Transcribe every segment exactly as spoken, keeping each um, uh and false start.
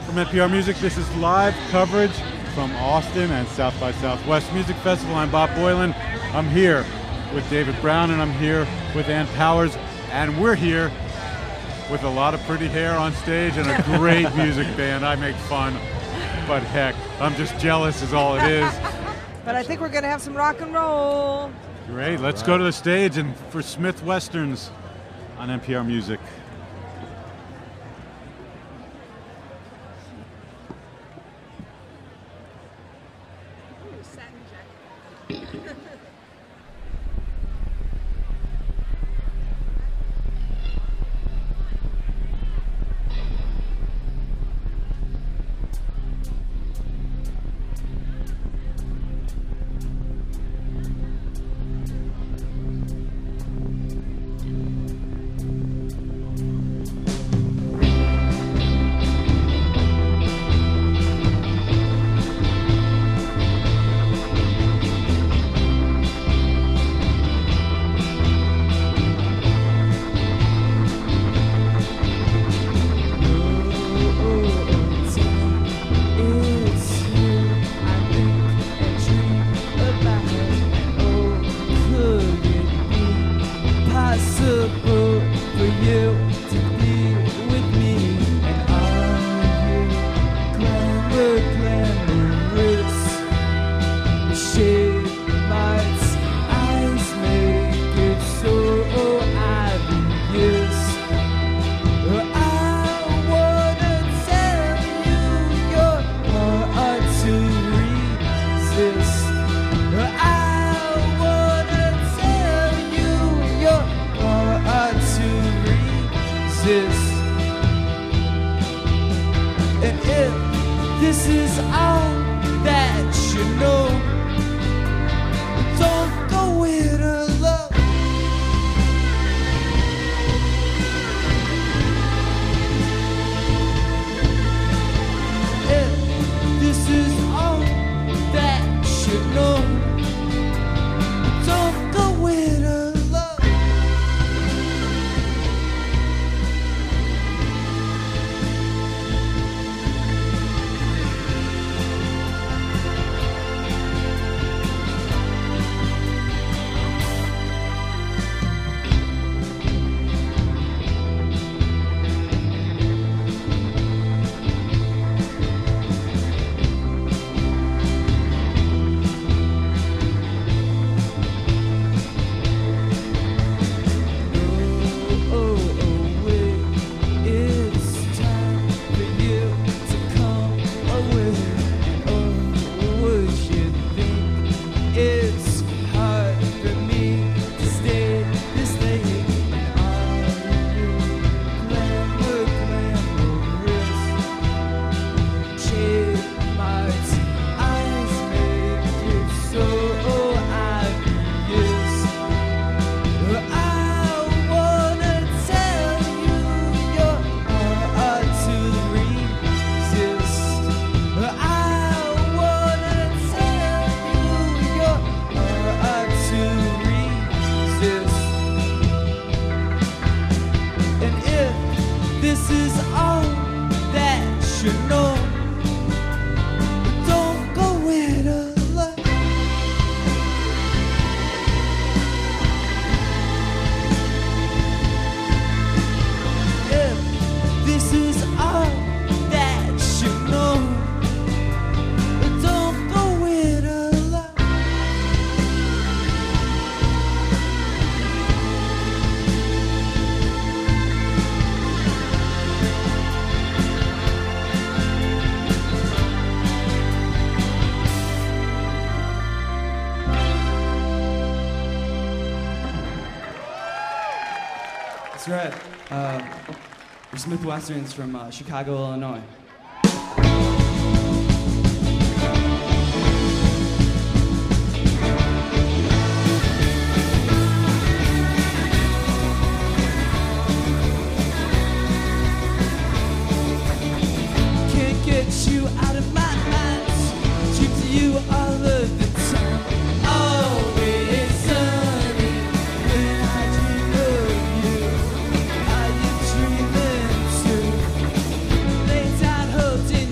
From N P R Music, this is live coverage from Austin and South by Southwest Music Festival. I'm Bob Boilen. I'm here with David Brown, and I'm here with Ann Powers, and we're here with a lot of pretty hair on stage and a great music band. I make fun, but heck, I'm just jealous is all it is. But I think we're going to have some rock and roll. Great, let's go to the stage and for Smith Westerns on N P R Music. That's right. Uh, we're Smith Westerns from uh, Chicago, Illinois. Can't get you out of my eyes. Cheap to you all of the time. Always sunny when I dream of you. Are you dreaming too? Laid out holding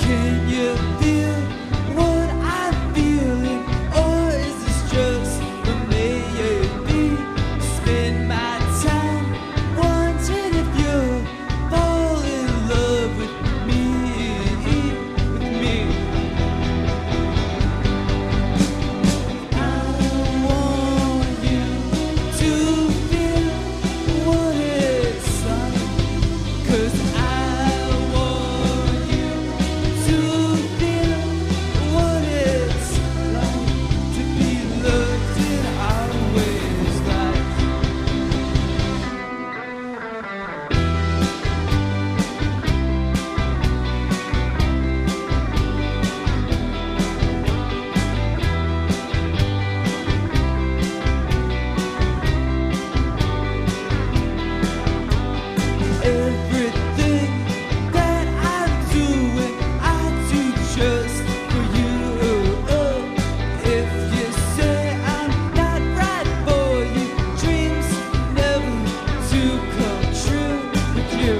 Can you feel what I'm feeling, or is this just a maybe? Spend my time wondering if you fall in love with me, with me. I want you to feel what it's like, 'cause I want you to feel what it's like to be loved in our ways like. Everything that I'm doing, I do just for you. If you say I'm not right for you, dreams never do come true with you.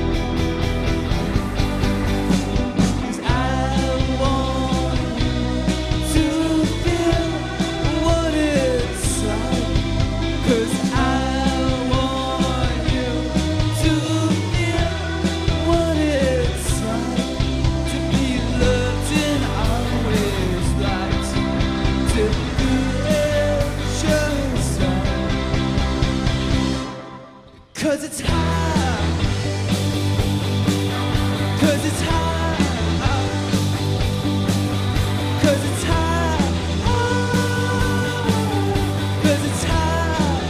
'Cause I want you to feel what it's like. 'Cause I want you to feel what it's like to be loved in our ways, like to be just right. 'Cause it's hard, 'cause it's hard, 'cause it's hard, 'cause it's hard.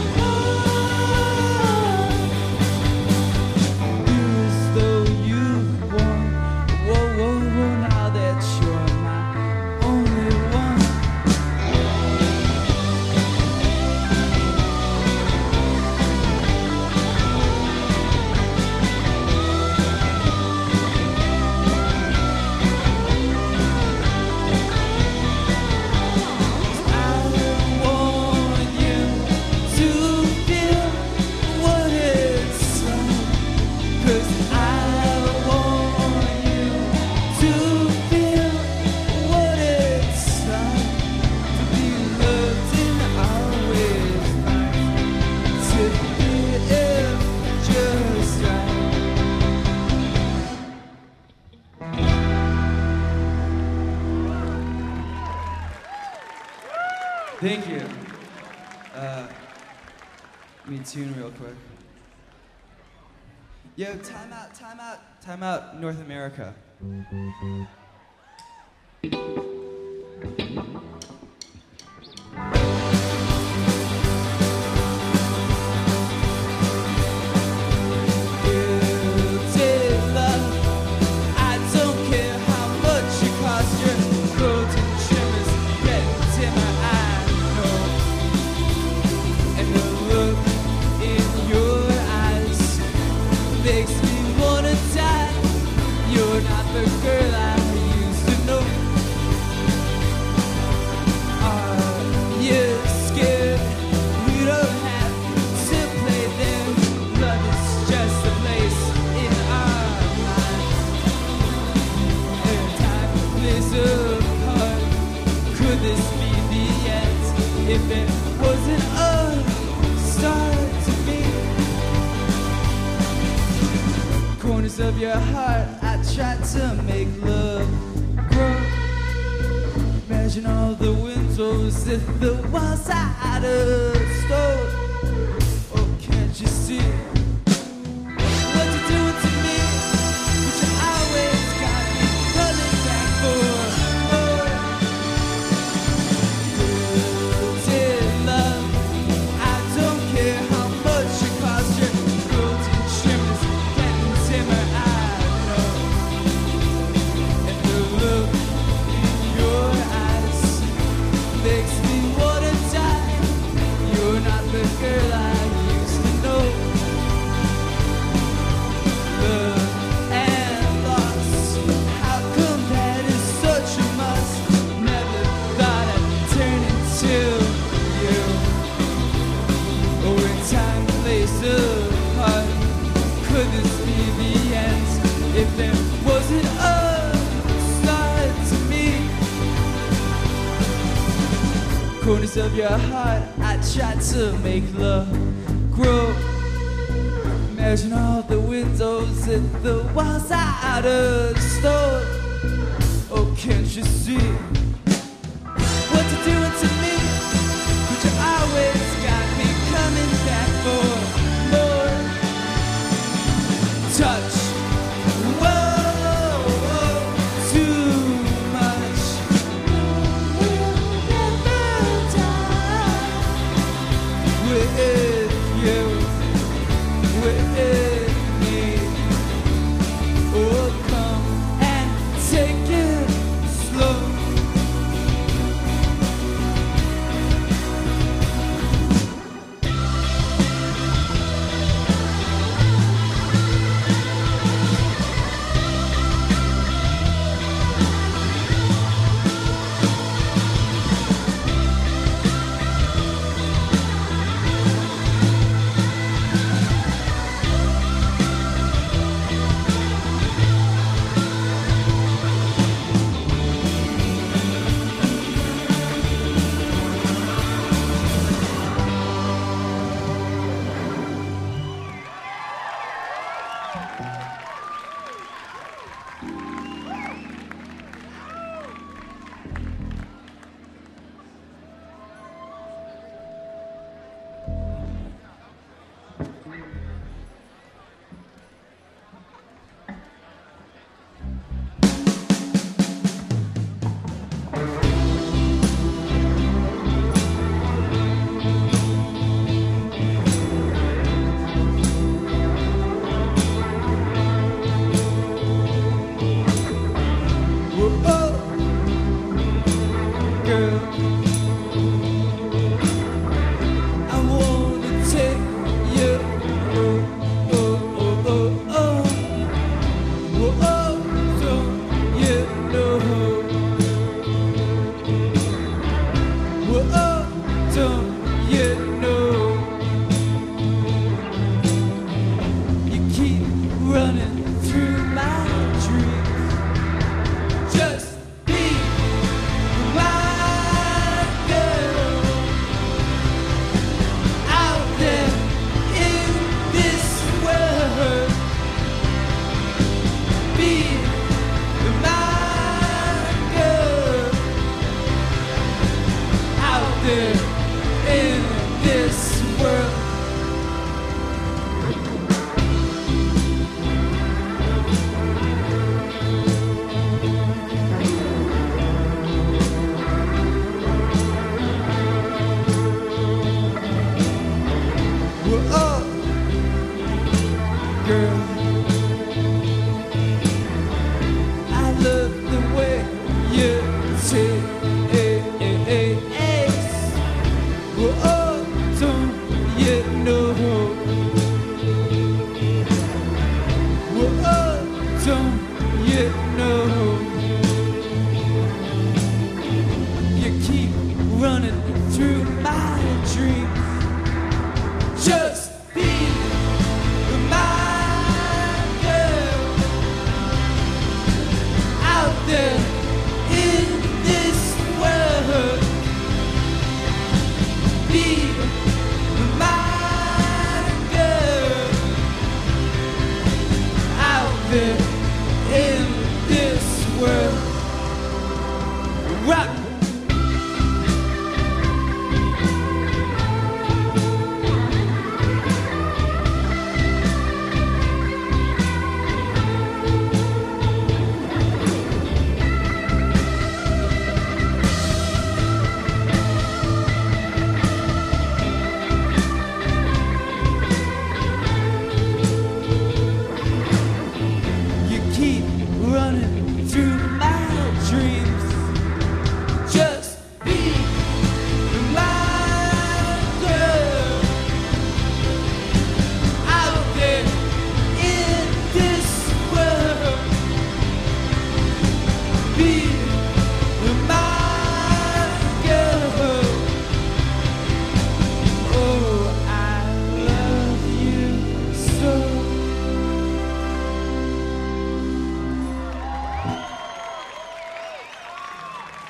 As though you've won. Whoa, whoa, whoa, now that you're my only one. I want you to feel what it's like. 'Cause I want you to feel what it's like to be loved in our ways, like to be just right. Thank you. Uh, let me tune real quick. Yo, time out, time out, time out, North America. Guilty love, I don't care how much it costs. Your golden trimmers get to my eye, no. And the look in your eyes makes me wanna die. You're not the girl I used to know. Are you scared? We don't have to play there. Love is just a place in our lives. And time plays a part. Could this be the end? If it wasn't a start to me. Corners of your heart, I tried to make love grow. Imagine all the windows if the walls are out of stone. Oh, can't you see what you're doing to me? But you always got me running back for more. Guilty love, I don't care how much it costs. Your golden trimmers getting simmer, I know. And the look in your eyes makes me wanna die. You're not the corners of your heart. I tried to make love grow. Imagine all the windows and the walls are out of stone. Oh, can't you see what you're doing to me? But you always got me coming back for more. Touch, whoa, whoa, too much. We'll never die with you, with me. Oh, come and take it slow.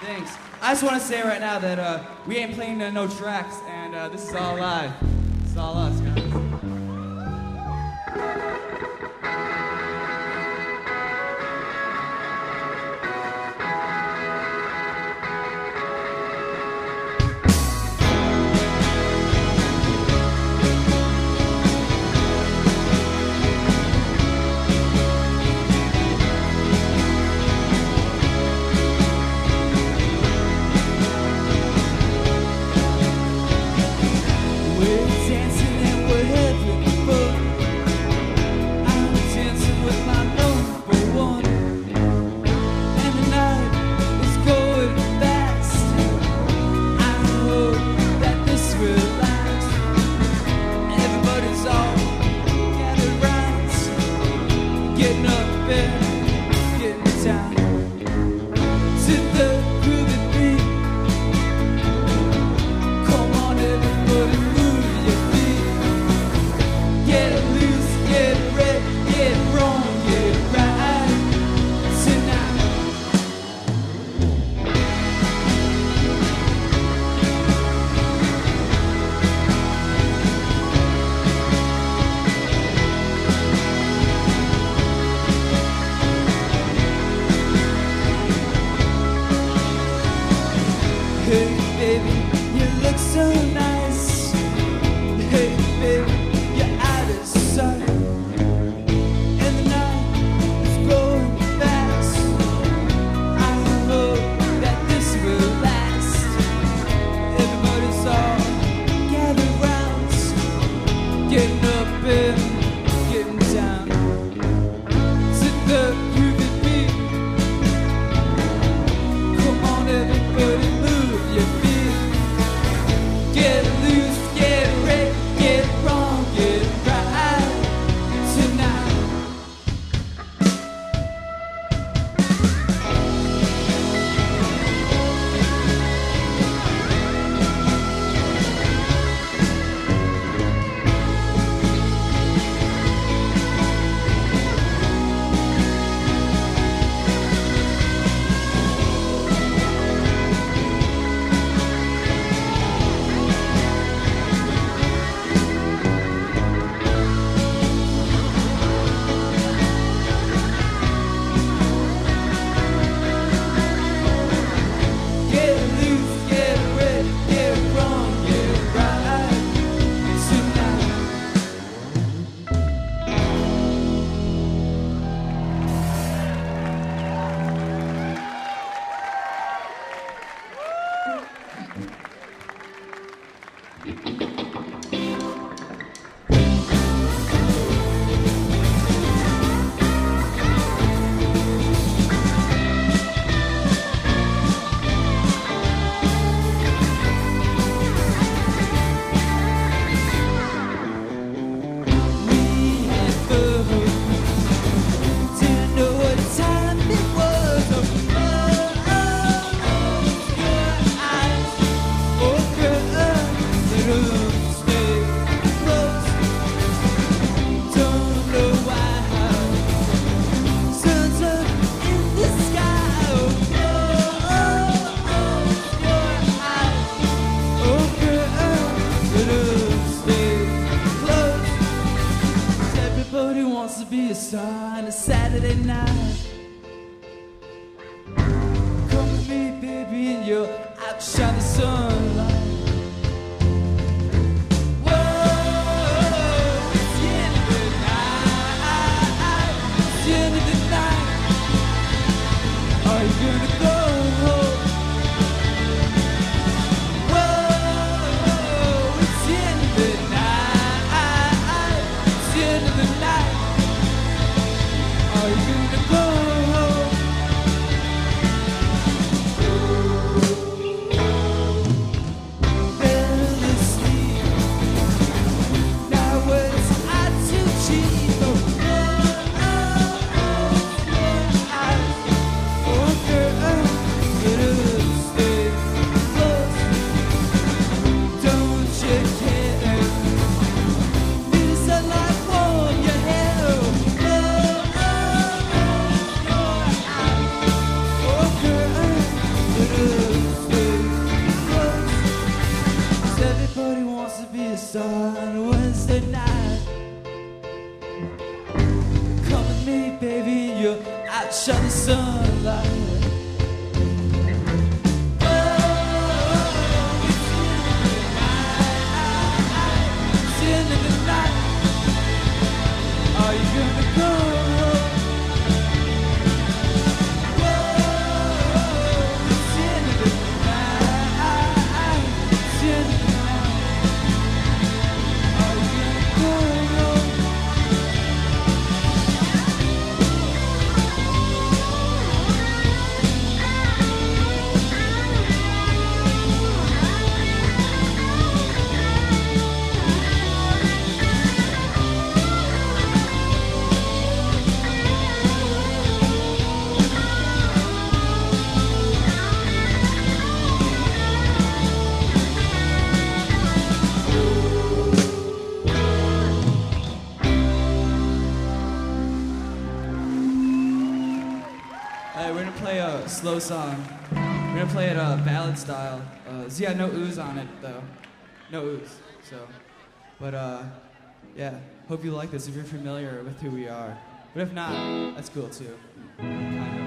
Thanks. I just want to say right now that uh, we ain't playing uh, no tracks, and uh, this is all live. It's all us, guys. We're dancing and we're having fun. I'm dancing with my number one, and the night is going fast. I hope that this will last. Everybody's all gathered round, getting up and getting down to the groovy beat. Come on, everybody, move your feet. Get loose, get red, get wrong, get right tonight. Hey baby, you look so nice. Hey baby, you're out of sight, and the night is going fast. I hope that this will last. Everybody's all gathered round, getting up and getting down to the groovy beat. Come on, everybody, move your feet. Get loose, get red, get wrong, get right tonight. Get loose, get red, get wrong, get right tonight. We had fun, didn't know what time it was. Oh, your eyes, oh girl, little stay close. Don't know why. Sun's up in the sky. Oh, oh, your eyes, oh girl, little stay close. Everybody wants to be a star on a Saturday night. Come with me, baby, and you'll outshine the sunlight. Whoa, it's the end of the night. It's the end of the night. Are you gonna go home? Whoa, it's the end of the night. It's the end of the night. Are you gonna go home? Fell asleep. Now what's I to cheat? Oh, oh, oh, oh, oh, girl. star on a Wednesday night. Come with me, baby, you'll outshine the sunlight. Are you gonna go? Whoa, it's the end of the night. It's the end of the night. Are you gonna go? Hey, we're gonna play a slow song. We're gonna play it uh, ballad style. Uh, it's got no ooze on it though, no ooze. So, but uh, yeah, hope you like this if you're familiar with who we are. But if not, that's cool too. Kind of.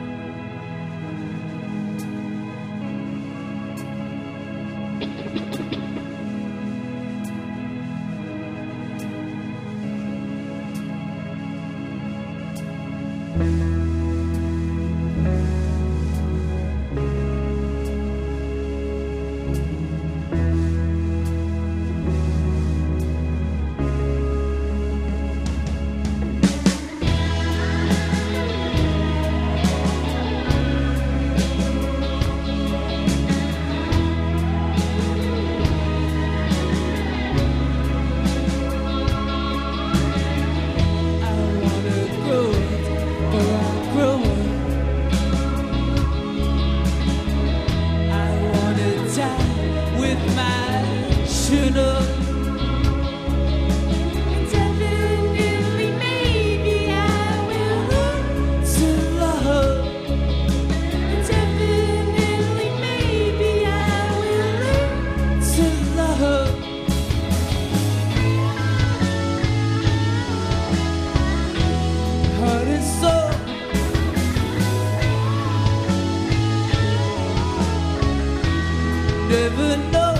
Never know.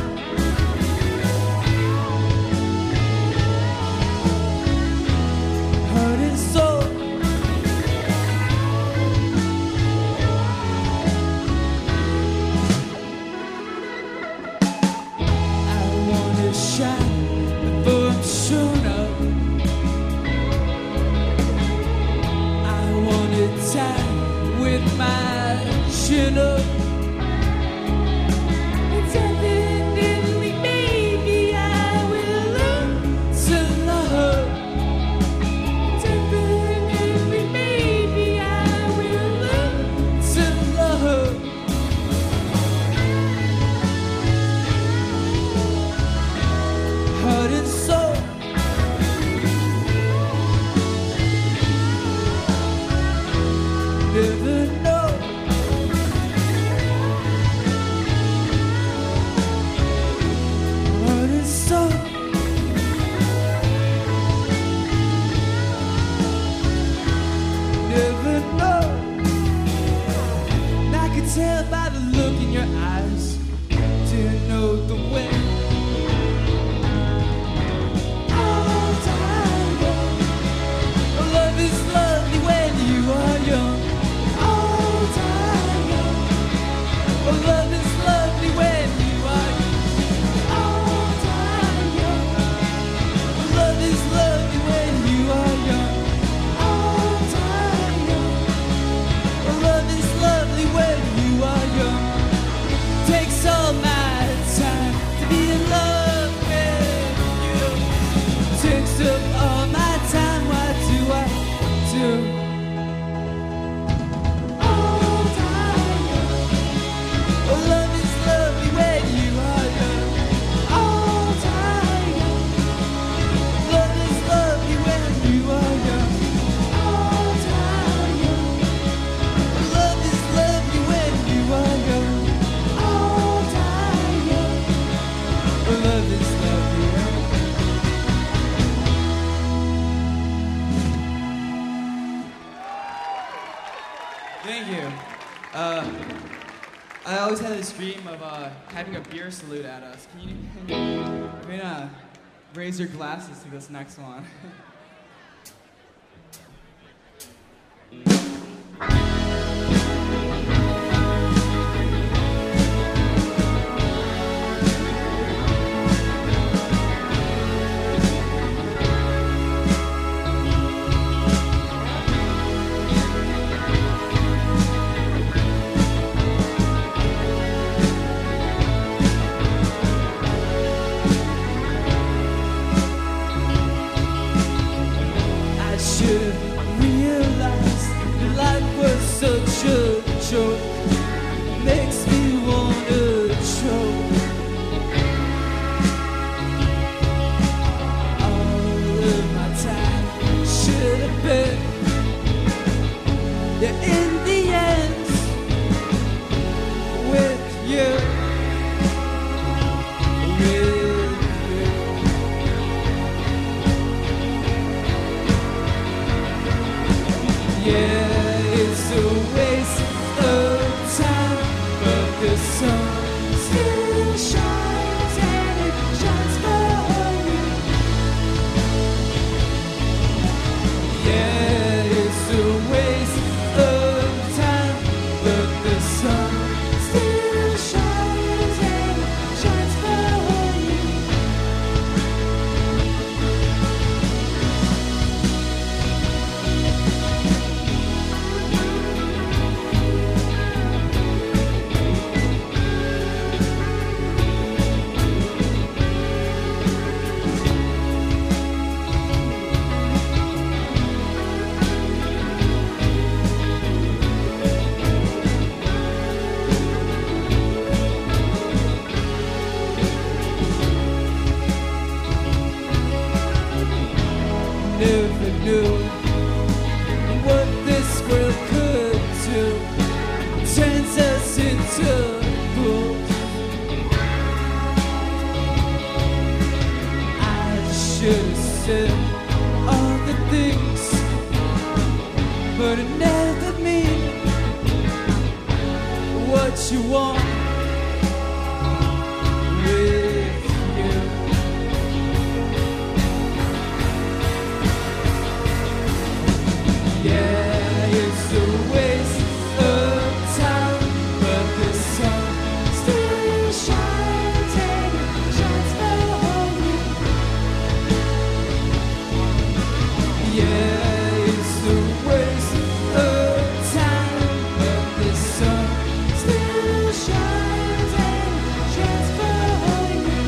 Heart and soul. I wanna shine before I'm shown up. I wanna tie with my chin up. Never know. Heart and soul. Never know. And I could tell by the look in your eyes. Didn't know the way. All time young. Love is lovely when you are young. Love is lovely when you are all time young. Love is lovely when you are young, all time young. Love is lovely when you are young. Takes all my time to be I always had this dream of uh, having a beer salute at us. Can you, can you, can you uh, raise your glasses to this next one? Makes me wanna choke. All of my time should have been, yeah, in the end, with you, with you. Yeah, it's a waste of time, but the sun still shines and it shines for you. Yeah, it's a waste of time, but the sun still shines and it shines for you. Never knew what this world could do. Turns us into fools. I should have said all the things, but it never mean what you want with you. Yeah, it's a waste of time, but the sun still shines and it shines for you. Yeah, it's a waste of time, but the sun still shines and it shines for you.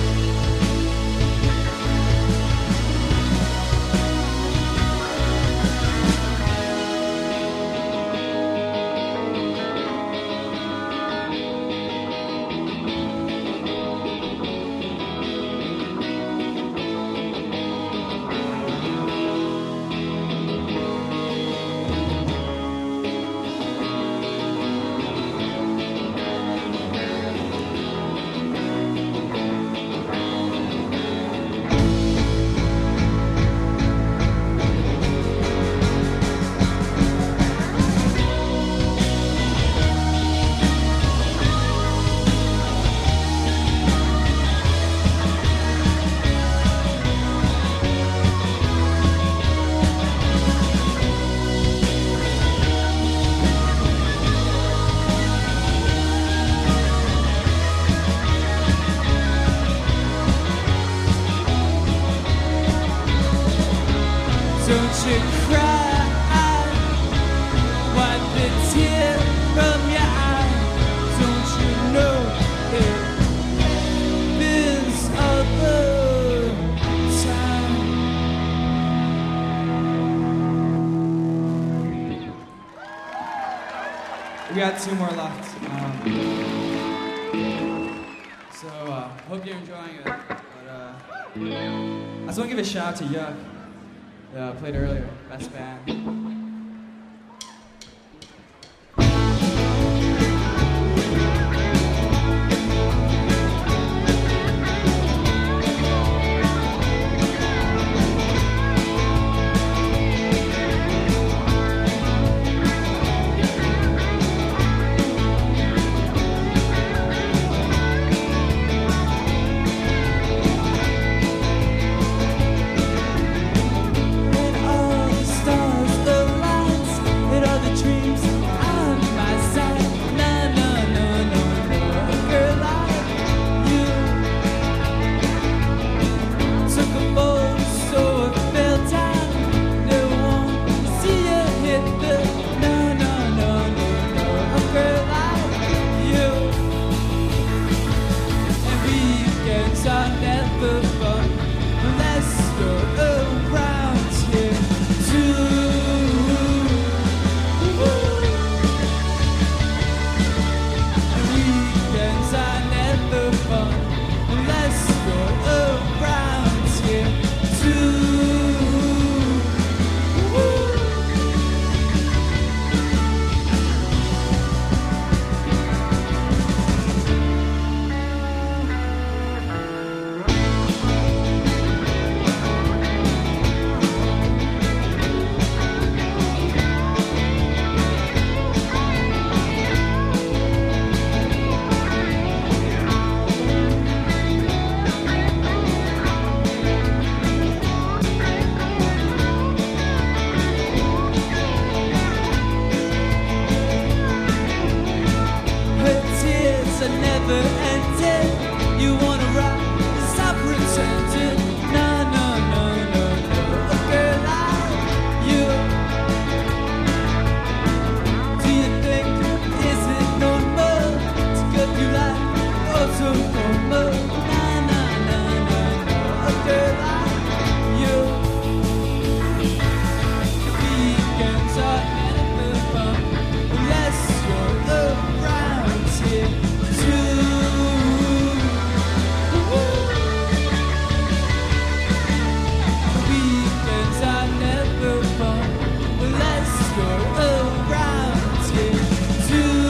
Don't you cry, wipe the tear from your eye. Don't you know it is all the time? We got two more left. Um, so, uh, hope you're enjoying it. But, uh, I just want to give a shout out to Yuck. Uh, played earlier, best band. never ended. You wanna rock, stop pretending. No, no, no, no, no. A girl like you. Do you think is it normal to go through life autonomous? No, no, no, no, no. A girl like you. The weekends are never fun unless you're around here too. The weekends are never fun unless you're around here too.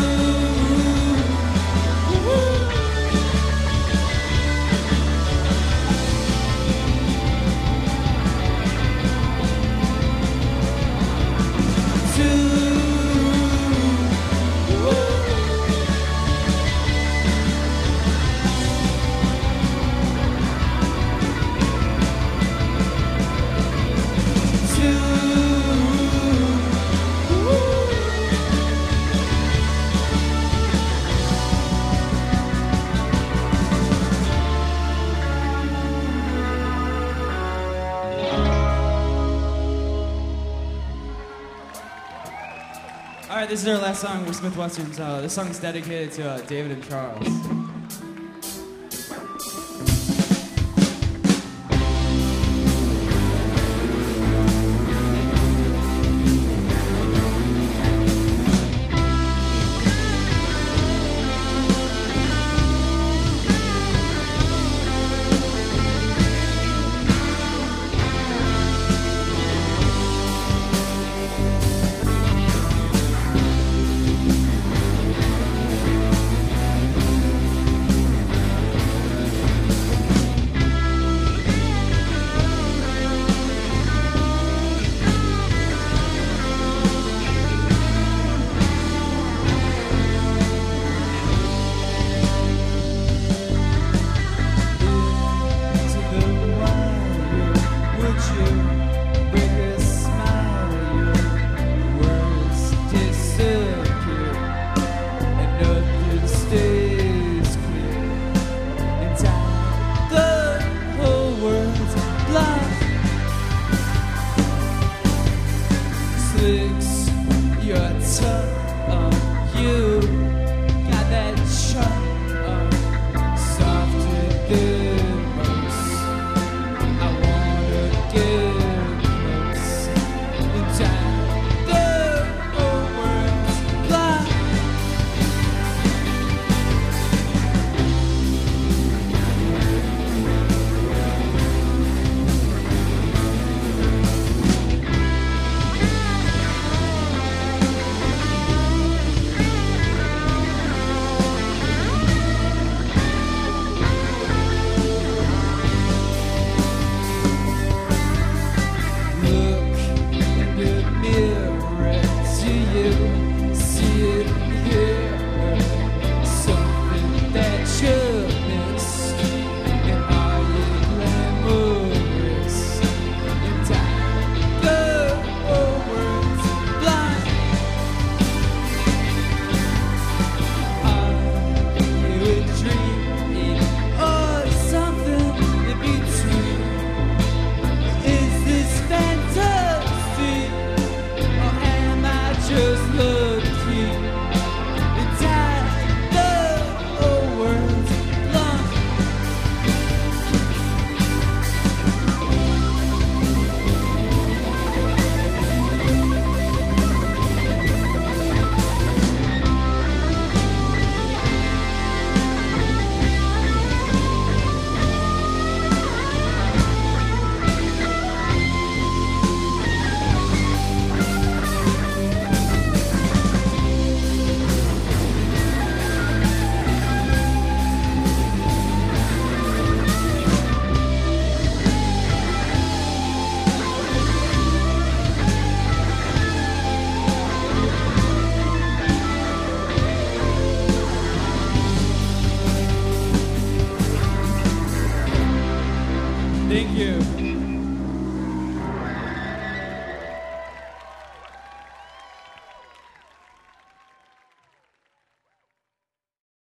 All right, this is our last song. We're Smith Westerns. Uh, this song's dedicated to uh, David and Charles. Thank you.